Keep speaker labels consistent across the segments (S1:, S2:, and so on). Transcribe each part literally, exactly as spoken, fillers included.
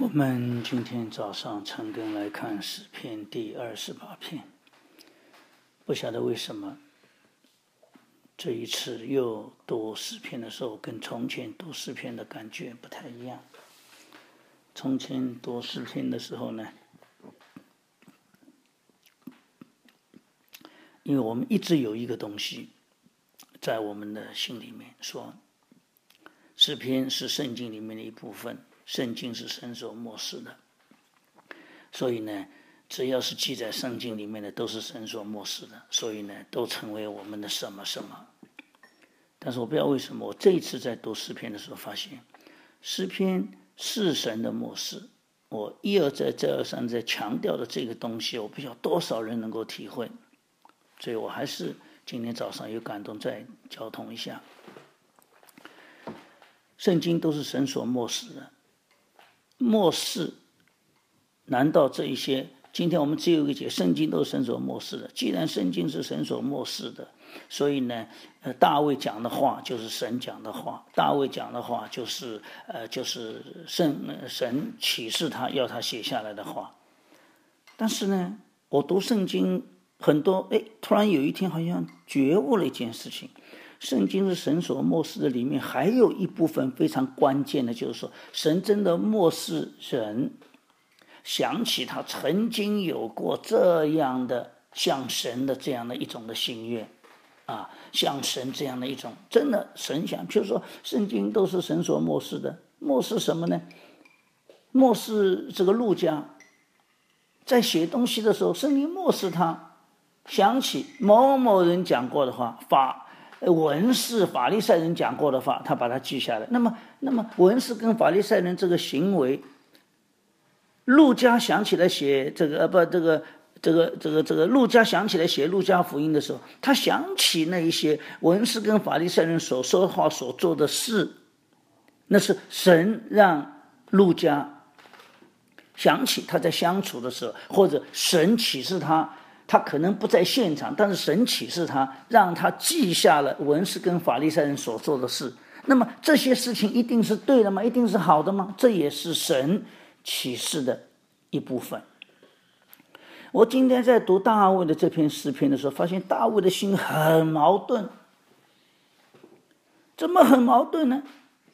S1: 我们今天早上陈根来看诗篇第二十八篇，不晓得为什么这一次又读诗篇的时候，跟从前读诗篇的感觉不太一样。从前读诗篇的时候呢，因为我们一直有一个东西在我们的心里面，说诗篇是圣经里面的一部分，圣经是神所默示的，所以呢，只要是记在圣经里面的都是神所默示的，所以呢，都成为我们的什么什么。但是我不知道为什么，我这一次在读诗篇的时候发现，诗篇是神的默示。我一而再再而三在强调的这个东西，我不知道多少人能够体会，所以我还是今天早上有感动再交通一下。圣经都是神所默示的，默示，难道这一些今天我们只有一个解，圣经都是神所默示的。既然圣经是神所默示的，所以呢，呃，大卫讲的话就是神讲的话，大卫讲的话就是呃就是圣神启示他要他写下来的话。但是呢，我读圣经很多，哎，突然有一天好像觉悟了一件事情。圣经是神所默示的，里面还有一部分非常关键的，就是说神真的默示人想起他曾经有过这样的像神的这样的一种的心愿啊，像神这样的一种真的神想，譬如说圣经都是神所默示的，默示什么呢？默示这个路加在写东西的时候，圣经默示他想起某某人讲过的话，法文士法利赛人讲过的话，他把它记下来。那么那么文士跟法利赛人这个行为，路加想起来写这个呃不这个这个这个这个路加想起来写路加福音的时候，他想起那一些文士跟法利赛人所说的话所做的事，那是神让路加想起他在相处的时候，或者神启示他，他可能不在现场，但是神启示他，让他记下了文士跟法利赛人所做的事。那么这些事情一定是对的吗？一定是好的吗？这也是神启示的一部分。我今天在读大卫的这篇诗篇的时候，发现大卫的心很矛盾。怎么很矛盾呢？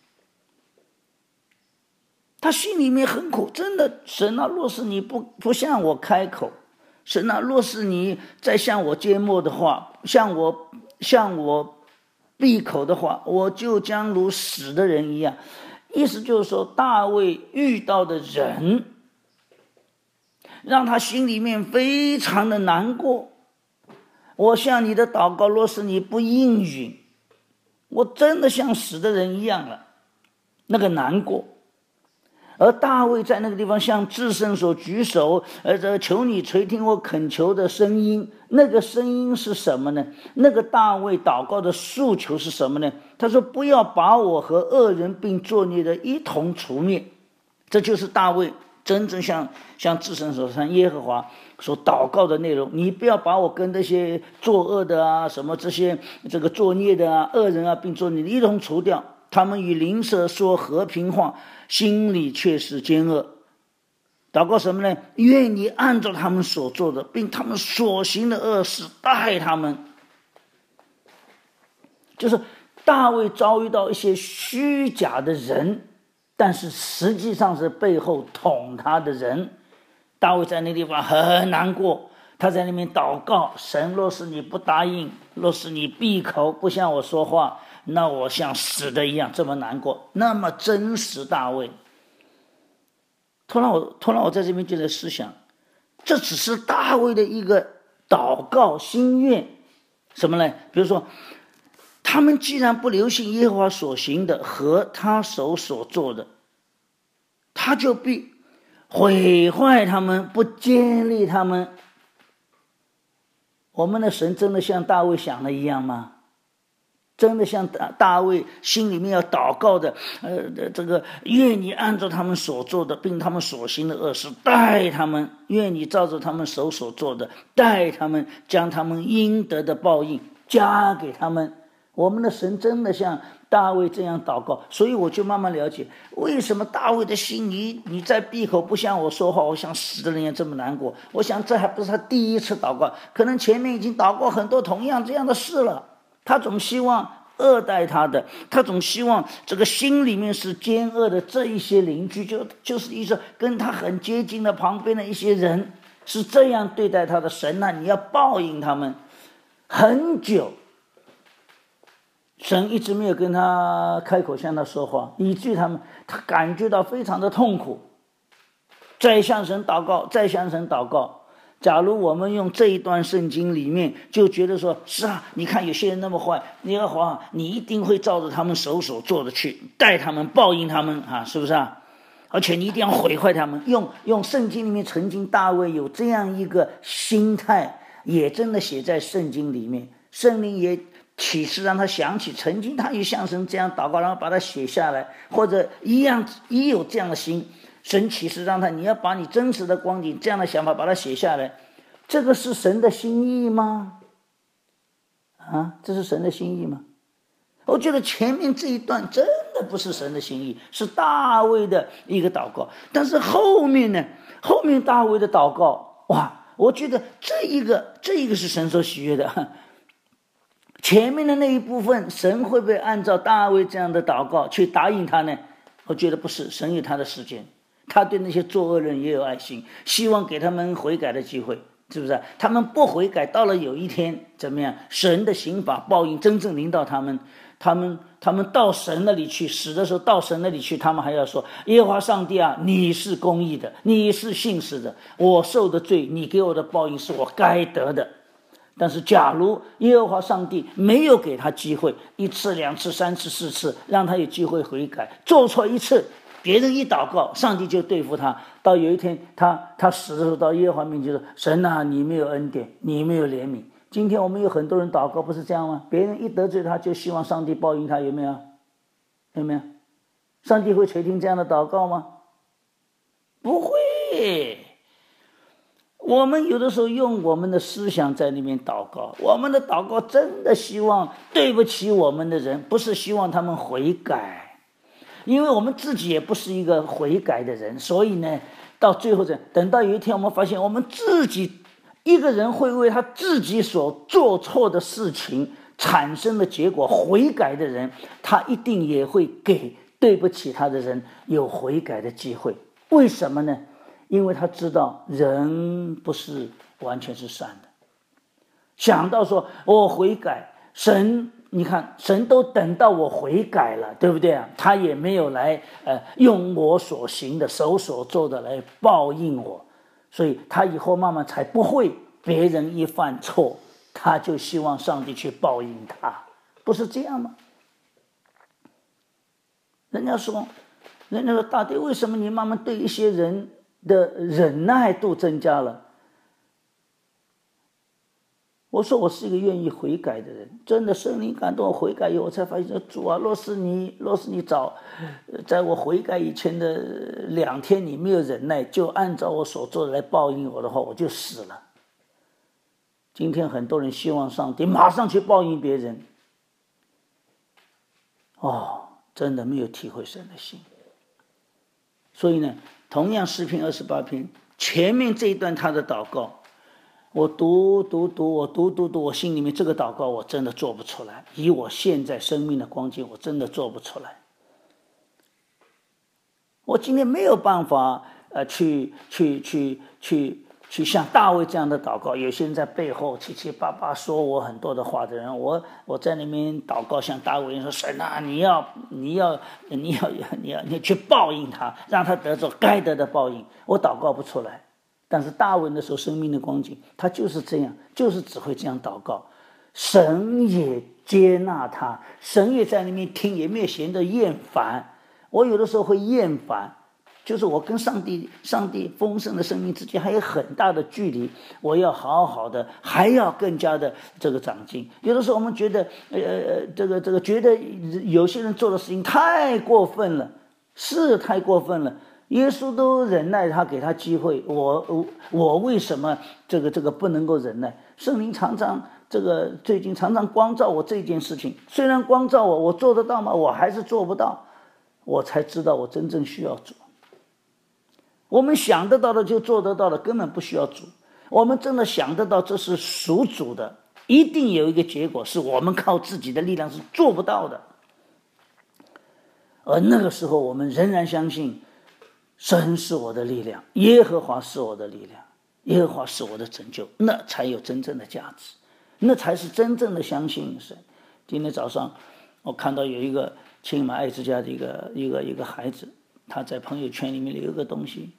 S1: 他心里面很苦，真的，神啊，若是你不不向我开口，神啊，若是你再向我缄默的话，向我向我闭口的话，我就将如死的人一样。意思就是说，大卫遇到的人让他心里面非常的难过。我向你的祷告，若是你不应允，我真的像死的人一样了，那个难过。而大卫在那个地方向至圣所举手，呃，这求你垂听我恳求的声音。那个声音是什么呢？那个大卫祷告的诉求是什么呢？他说：“不要把我和恶人并作孽的一同除灭。”这就是大卫真正向向至圣所向耶和华所祷告的内容。你不要把我跟那些作恶的啊，什么这些这个作孽的啊、恶人啊，并作孽的一同除掉。他们与邻舍说和平话，心里却是奸恶。祷告什么呢？愿你按照他们所做的，并他们所行的恶事待他们。就是大卫遭遇到一些虚假的人，但是实际上是背后捅他的人。大卫在那地方很难过，他在那边祷告，神若是你不答应，若是你闭口不向我说话，那我像死的一样，这么难过，那么真实大卫。突然我突然我在这边就在思想，这只是大卫的一个祷告心愿，什么呢？比如说，他们既然不留心耶和华所行的和他手所做的，他就必毁坏他们，不建立他们。我们的神真的像大卫想的一样吗？真的像大卫心里面要祷告的，呃，这个愿你按照他们所做的，并他们所行的恶事待他们；愿你照着他们手所做的待他们，将他们应得的报应加给他们。 我们的神真的像大卫这样祷告，所以我就慢慢了解为什么大卫的心，你你在闭口不向我说话，我想死的人也这么难过。我想这还不是他第一次祷告，可能前面已经祷告很多同样这样的事了。他总希望恶待他的，他总希望这个心里面是奸恶的这一些邻居，就就是一些跟他很接近的旁边的一些人是这样对待他的。神啊，你要报应他们。很久神一直没有跟他开口向他说话，以至于他们他感觉到非常的痛苦，再向神祷告，再向神祷告。假如我们用这一段圣经里面就觉得说，是啊，你看有些人那么坏，耶和华你一定会照着他们手所做的去待他们，报应他们啊，是不是啊？而且你一定要毁坏他们。用用圣经里面曾经大卫有这样一个心态，也真的写在圣经里面，圣灵也启示让他想起曾经他也向神这样祷告，然后把它写下来，或者一样也有这样的心，神启示让他你要把你真实的光景这样的想法把它写下来。这个是神的心意吗？啊，这是神的心意吗？我觉得前面这一段真的不是神的心意，是大卫的一个祷告。但是后面呢，后面大卫的祷告，哇，我觉得这一个这一个是神所喜悦的。前面的那一部分，神会不会按照大卫这样的祷告去答应他呢？我觉得不是，神有他的时间，他对那些作恶人也有爱心，希望给他们悔改的机会，是不是？他们不悔改，到了有一天怎么样？神的刑罚报应真正临到他们，他们他们到神那里去，死的时候到神那里去，他们还要说：耶和华上帝啊，你是公义的，你是信实的，我受的罪，你给我的报应是我该得的。但是假如耶和华上帝没有给他机会，一次两次三次四次，让他有机会悔改，做错一次，别人一祷告，上帝就对付他。到有一天他他死的时候，到耶和华面前说：神啊，你没有恩典，你没有怜悯。今天我们有很多人祷告不是这样吗？别人一得罪他，就希望上帝报应他，有没有？有没有？上帝会垂听这样的祷告吗？不会。我们有的时候用我们的思想在那边祷告，我们的祷告真的希望对不起我们的人，不是希望他们悔改，因为我们自己也不是一个悔改的人，所以呢，到最后等到有一天我们发现我们自己一个人会为他自己所做错的事情产生的结果悔改的人，他一定也会给对不起他的人有悔改的机会。为什么呢？因为他知道人不是完全是善的，想到说我悔改，神你看神都等到我悔改了，对不对啊？他也没有来呃用我所行的手所做的来报应我，所以他以后慢慢才不会别人一犯错他就希望上帝去报应他，不是这样吗？人家说人家说大帝，为什么你慢慢对一些人的忍耐度增加了？我说我是一个愿意悔改的人，真的圣灵感动我悔改以后，我才发现说主啊，若是你若是你早在我悔改以前的两天你没有忍耐，就按照我所做的来报应我的话，我就死了。今天很多人希望上帝马上去报应别人，哦，真的没有体会神的心。所以呢，同样诗篇二十八篇前面这一段他的祷告，我读读读我读读读我心里面这个祷告我真的做不出来，以我现在生命的光景我真的做不出来。我今天没有办法呃去去去去去像大卫这样的祷告。有些人在背后七七八八说我很多的话的人，我我在那边祷告像大卫说，神啊，你要你要你要你要你去报应他，让他得着该得的报应。我祷告不出来。但是大卫那时候生命的光景，他就是这样，就是只会这样祷告，神也接纳他，神也在那边听，也没有闲着厌烦。我有的时候会厌烦，就是我跟上帝上帝丰盛的生命之间还有很大的距离，我要好好的，还要更加的这个长进。有的时候我们觉得呃这个这个觉得有些人做的事情太过分了，是太过分了，耶稣都忍耐他，给他机会，我我为什么这个这个不能够忍耐？圣灵常常这个最近常常光照我这件事情，虽然光照我，我做得到吗？我还是做不到。我才知道我真正需要主。我们想得到的就做得到的，根本不需要主。我们真的想得到这是属主的，一定有一个结果是我们靠自己的力量是做不到的。而那个时候我们仍然相信神是我的力量，耶和华是我的力量，耶和华是我的拯救，那才有真正的价值，那才是真正的相信神。今天早上我看到有一个青马爱之家的一个一个一个孩子，他在朋友圈里面留个东西，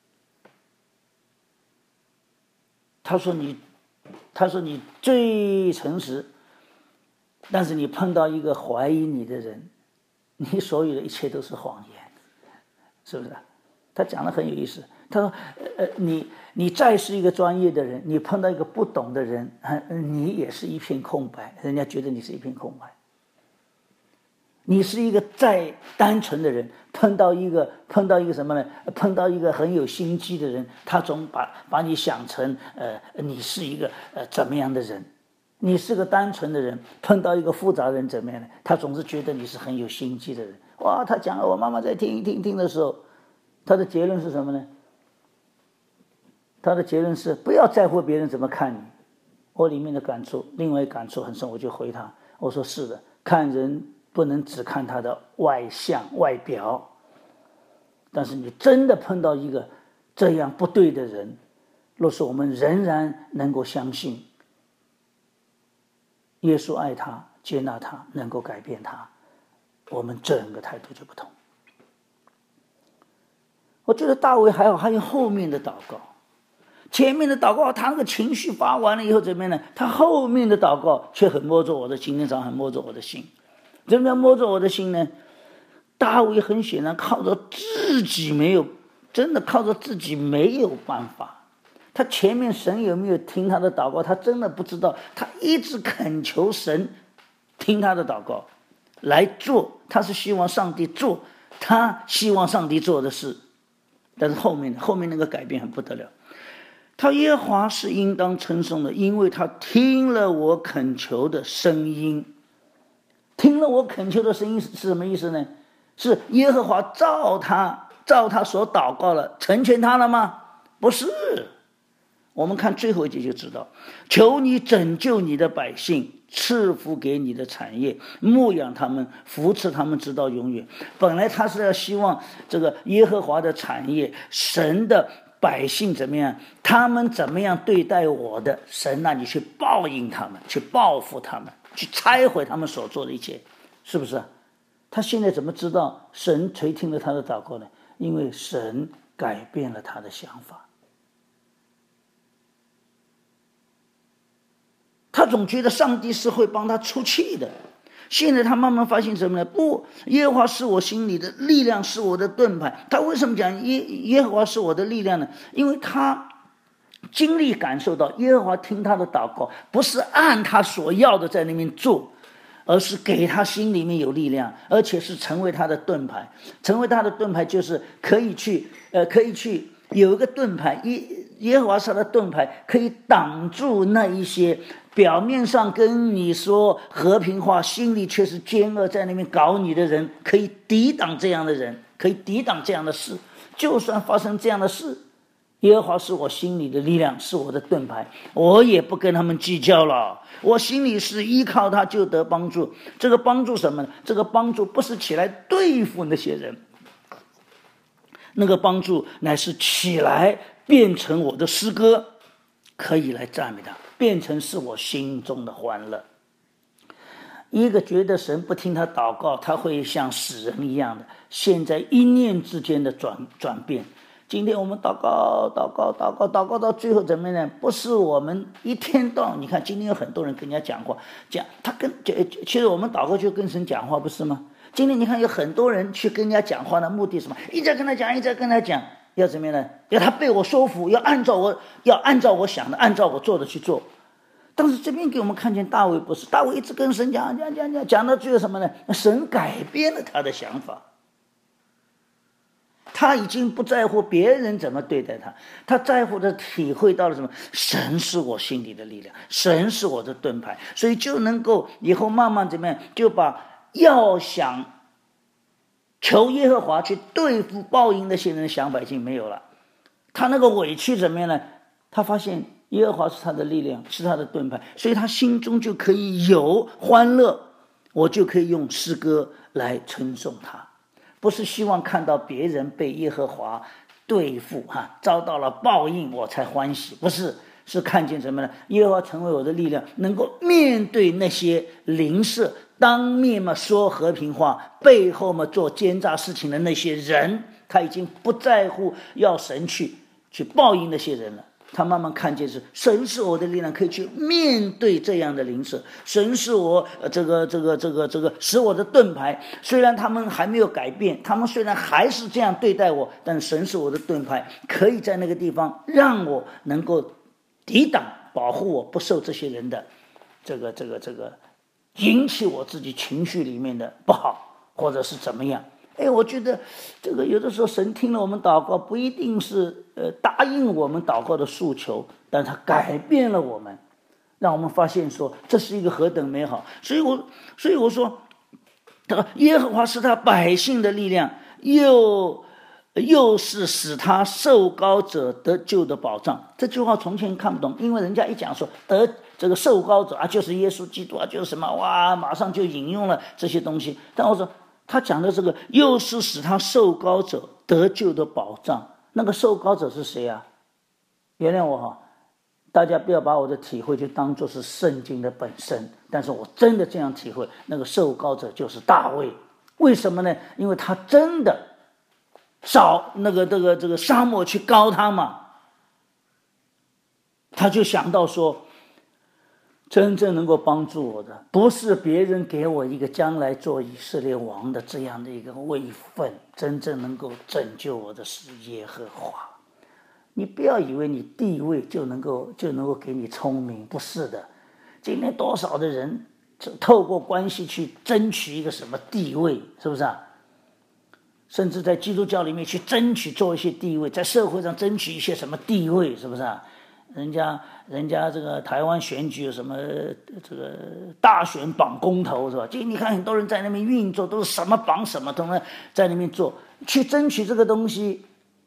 S1: 他说你他说你最诚实，但是你碰到一个怀疑你的人，你所有的一切都是谎言，是不是？他讲得很有意思，他说呃你你再是一个专业的人，你碰到一个不懂的人，你也是一片空白，人家觉得你是一片空白。你是一个再单纯的人，碰到一个碰到一个什么呢？碰到一个很有心机的人，他总把把你想成呃你是一个呃怎么样的人。你是个单纯的人，碰到一个复杂的人怎么样呢？他总是觉得你是很有心机的人。哇，他讲了，我妈妈在听一听听的时候，他的结论是什么呢？他的结论是不要在乎别人怎么看你。我里面的感触，另外一个感触很深，我就回他，我说是的，看人不能只看他的外相外表，但是你真的碰到一个这样不对的人，若是我们仍然能够相信耶稣爱他，接纳他，能够改变他，我们整个态度就不同。我觉得大卫还好，还有后面的祷告，前面的祷告他那个情绪发完了以后怎么样呢？他后面的祷告却很摸着我的心，今天早上很摸着我的心。怎么样摸着我的心呢？大卫很显然靠着自己没有，真的靠着自己没有办法。他前面神有没有听他的祷告，他真的不知道。他一直恳求神听他的祷告来做，他是希望上帝做他希望上帝做的事。但是后面后面那个改变很不得了。他耶和华是应当称颂的，因为他听了我恳求的声音。听了我恳求的声音是什么意思呢？是耶和华照他照他所祷告了，成全他了吗？不是。我们看最后一节就知道，求你拯救你的百姓，赐福给你的产业，牧养他们，扶持他们直到永远。本来他是要希望这个耶和华的产业，神的百姓怎么样，他们怎么样对待我的，神啊，你去报应他们，去报复他们，去拆毁他们所做的一切，是不是？他现在怎么知道神垂听了他的祷告呢？因为神改变了他的想法。他总觉得上帝是会帮他出气的，现在他慢慢发现什么呢？不，耶和华是我心里的力量，是我的盾牌。他为什么讲耶耶和华是我的力量呢？因为他经历感受到耶和华听他的祷告，不是按他所要的在那边做，而是给他心里面有力量，而且是成为他的盾牌。成为他的盾牌就是可以去呃，可以去有一个盾牌，耶耶和华是他的盾牌，可以挡住那一些表面上跟你说和平话，心里却是奸恶，在那边搞你的人，可以抵挡这样的人，可以抵挡这样的事。就算发生这样的事，耶和华是我心里的力量，是我的盾牌，我也不跟他们计较了。我心里是依靠他就得帮助。这个帮助什么呢？这个帮助不是起来对付那些人，那个帮助乃是起来变成我的诗歌，可以来赞美他，变成是我心中的欢乐。一个觉得神不听他祷告，他会像死人一样的，现在一念之间的转转变。今天我们祷告祷告祷告祷告到最后怎么样呢？不是我们一天到晚，你看今天有很多人跟人家讲话，讲他跟其实我们祷告就跟神讲话，不是吗？今天你看有很多人去跟人家讲话的目的是什么？一直跟他讲一直跟他讲，要怎么样呢？要他被我说服，要按照我要按照我想的，按照我做的去做。但是这边给我们看见大卫不是，大卫一直跟神讲讲讲讲，讲到最后什么呢？神改变了他的想法。 他已经不在乎别人怎么对待他，他在乎的体会到了什么？神是我心里的力量，神是我的盾牌，所以就能够以后慢慢怎么样，就把要想求耶和华去对付报应那些人的想法已经没有了。他那个委屈怎么样呢？他发现耶和华是他的力量，是他的盾牌，所以他心中就可以有欢乐，我就可以用诗歌来称颂他。不是希望看到别人被耶和华对付哈，遭到了报应我才欢喜，不是，是看见什么呢？耶和华成为我的力量，能够面对那些邻舍当面嘛说和平话，背后嘛做奸诈事情的那些人，他已经不在乎要神去去报应那些人了。他慢慢看见是神是我的力量，可以去面对这样的邻舍。神是我这个这个这个这个使我的盾牌，虽然他们还没有改变，他们虽然还是这样对待我，但神是我的盾牌，可以在那个地方让我能够抵挡保护我不受这些人的这个这个这个引起我自己情绪里面的不好，或者是怎么样。哎，我觉得这个有的时候神听了我们祷告，不一定是呃答应我们祷告的诉求，但他改变了我们，让我们发现说这是一个何等美好。所以我所以我说，耶和华是他百姓的力量，又又是使他受膏者得救的保障。这句话从前看不懂，因为人家一讲说得这个受膏者啊，就是耶稣基督啊，就是什么哇，马上就引用了这些东西。但我说他讲的这个又是使他受膏者得救的保障，那个受膏者是谁啊？原谅我哈，大家不要把我的体会就当作是圣经的本身，但是我真的这样体会，那个受膏者就是大卫。为什么呢？因为他真的少那个这个这个沙漠去膏他嘛，他就想到说，真正能够帮助我的，不是别人给我一个将来做以色列王的这样的一个位分，真正能够拯救我的是耶和华。你不要以为你地位就能够就能够给你聪明，不是的。今天多少的人透过关系去争取一个什么地位，是不是啊？甚至在基督教里面去争取做一些地位，在社会上争取一些什么地位，是不是啊？人家人家这个台湾选举有什么这个大选绑公投是吧？就你看很多人在那边运作，都是什么绑什么，都能在那边做，去争取这个东西，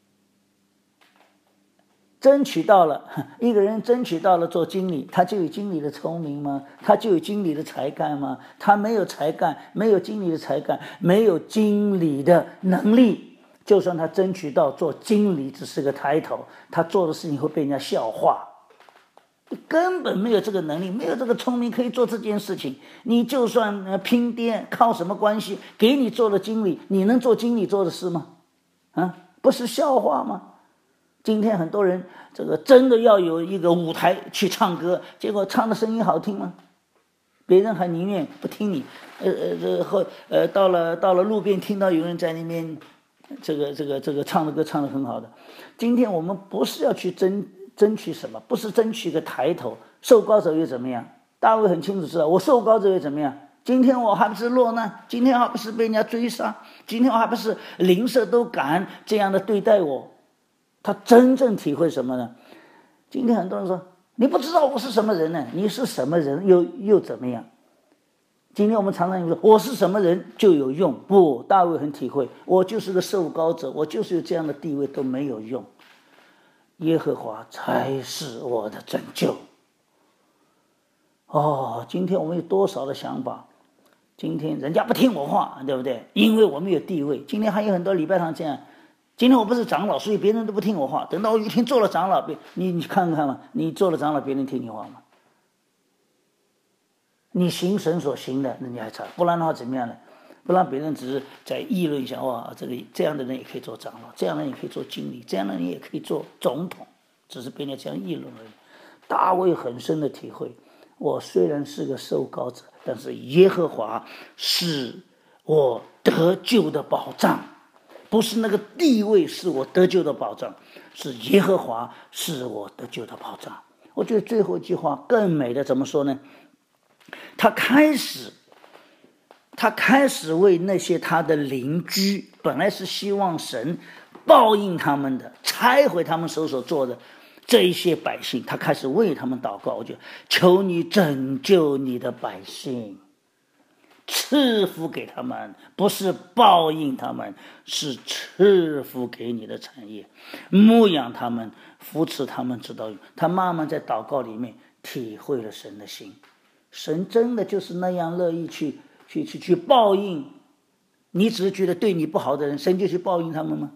S1: 争取到了，一个人争取到了做经理，他就有经理的聪明吗？他就有经理的才干吗？他没有才干，没有经理的才干，没有经理的能力。就算他争取到做经理只是个抬头，他做的事情会被人家笑话，根本没有这个能力，没有这个聪明可以做这件事情。你就算拼爹，靠什么关系给你做了经理，你能做经理做的事吗？啊，不是笑话吗？今天很多人这个真的要有一个舞台去唱歌，结果唱的声音好听吗？别人还宁愿不听你，呃呃后呃到了到了路边听到有人在那边这个这个这个唱的歌唱的很好的。今天我们不是要去争争取什么，不是争取一个抬头，受膏者又怎么样？大卫很清楚知道，我受膏者又怎么样？今天我还不是落难，今天还不是被人家追杀，今天我还不是邻舍都敢这样的对待我。他真正体会什么呢？今天很多人说你不知道我是什么人呢？你是什么人又又怎么样？今天我们常常说我是什么人就有用，不，大卫很体会，我就是个受膏者，我就是有这样的地位都没有用，耶和华才是我的拯救。哦，今天我们有多少的想法？今天人家不听我话，对不对？因为我们有地位。今天还有很多礼拜堂这样，今天我不是长老，所以别人都不听我话。等到我有一天做了长老，你你看看嘛，你做了长老，别人听你话吗？你行神所行的，那你还差，不然的话怎么样呢？不然别人只是在议论一下，哇，这个这样的人也可以做长老，这样的人也可以做经理，这样的人也可以做总统，只是别人这样议论而已。大卫很深的体会，我虽然是个受膏者，但是耶和华是我得救的保障。不是那个地位是我得救的保障，是耶和华是我得救的保障。我觉得最后一句话更美的怎么说呢？他开始他开始为那些他的邻居，本来是希望神报应他们的，拆毁他们手所做的这一些百姓，他开始为他们祷告，我就求你拯救你的百姓，赐福给他们，不是报应他们，是赐福给你的产业，牧养他们，扶持他们直到永。他慢慢在祷告里面体会了神的心，神真的就是那样乐意去去去去报应你只是觉得对你不好的人，神就去报应他们吗？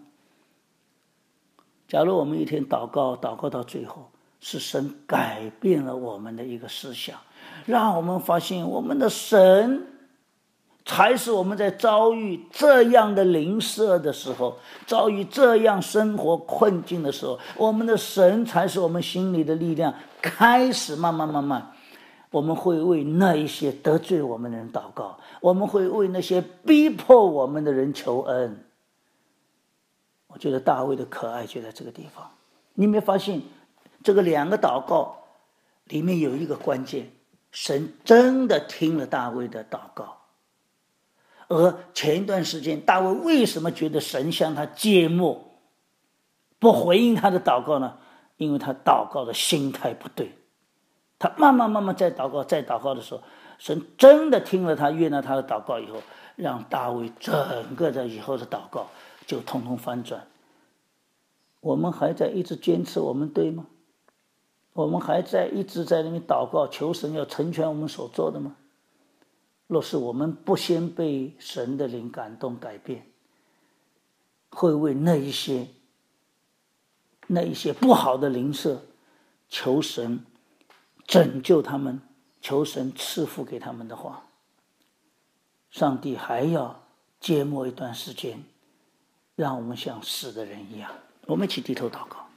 S1: 假如我们一天祷告祷告到最后，是神改变了我们的一个思想，让我们发现我们的神才是我们在遭遇这样的邻舍的时候，遭遇这样生活困境的时候，我们的神才是我们心里的力量。开始慢慢慢慢，我们会为那一些得罪我们的人祷告，我们会为那些逼迫我们的人求恩。我觉得大卫的可爱就在这个地方。你有没有发现这个两个祷告里面有一个关键，神真的听了大卫的祷告。而前一段时间大卫为什么觉得神向他缄默，不回应他的祷告呢？因为他祷告的心态不对。他慢慢慢慢在祷告在祷告的时候，神真的听了他悦纳他的祷告以后，让大卫整个的以后的祷告就通通翻转。我们还在一直坚持我们对吗？我们还在一直在那边祷告求神要成全我们所做的吗？若是我们不先被神的灵感动改变，会为那一些那一些不好的邻舍求神拯救他们，求神赐福给他们的话，上帝还要缄默一段时间，让我们像死的人一样。我们一起低头祷告。